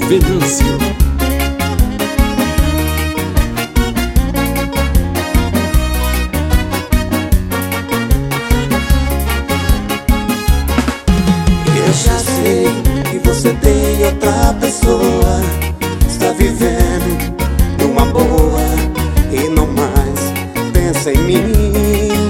Venâncio. Eu já sei que você tem outra pessoa, está vivendo numa boa e não mais pensa em mim.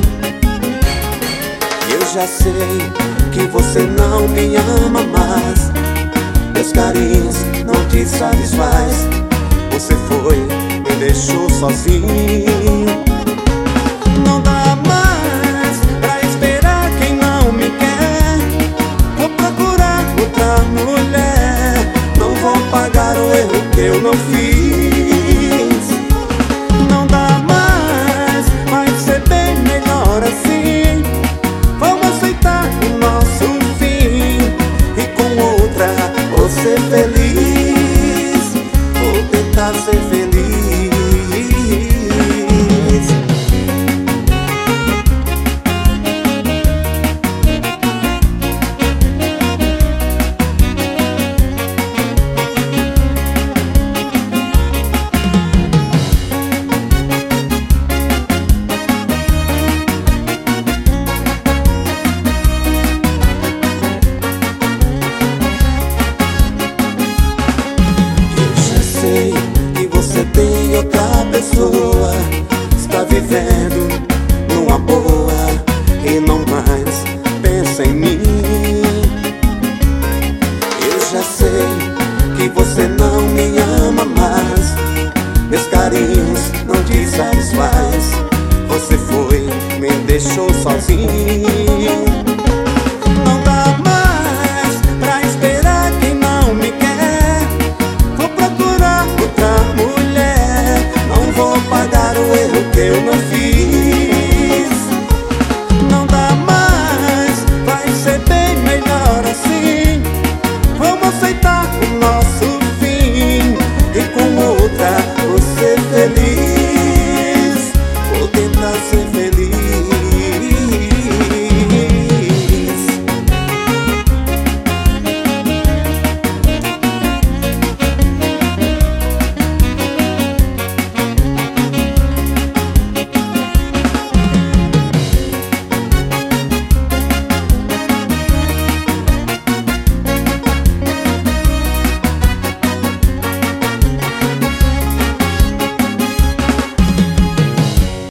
Eu já sei que você não me ama mais, meus carinhos não te satisfaz. Você foi, me deixou sozinho. Não dá mais pra esperar quem não me quer. Vou procurar outra mulher. Não vou pagar o erro que eu não fiz. Não dá mais, vai ser bem melhor assim. Vamos aceitar o nosso fim e com outra vou ser feliz. Vou tentar ser feliz. Que você tem outra pessoa, está vivendo numa boa e não mais pensa em mim. Eu já sei que você não me ama mais, meus carinhos não te satisfaz. Você foi, me deixou sozinho.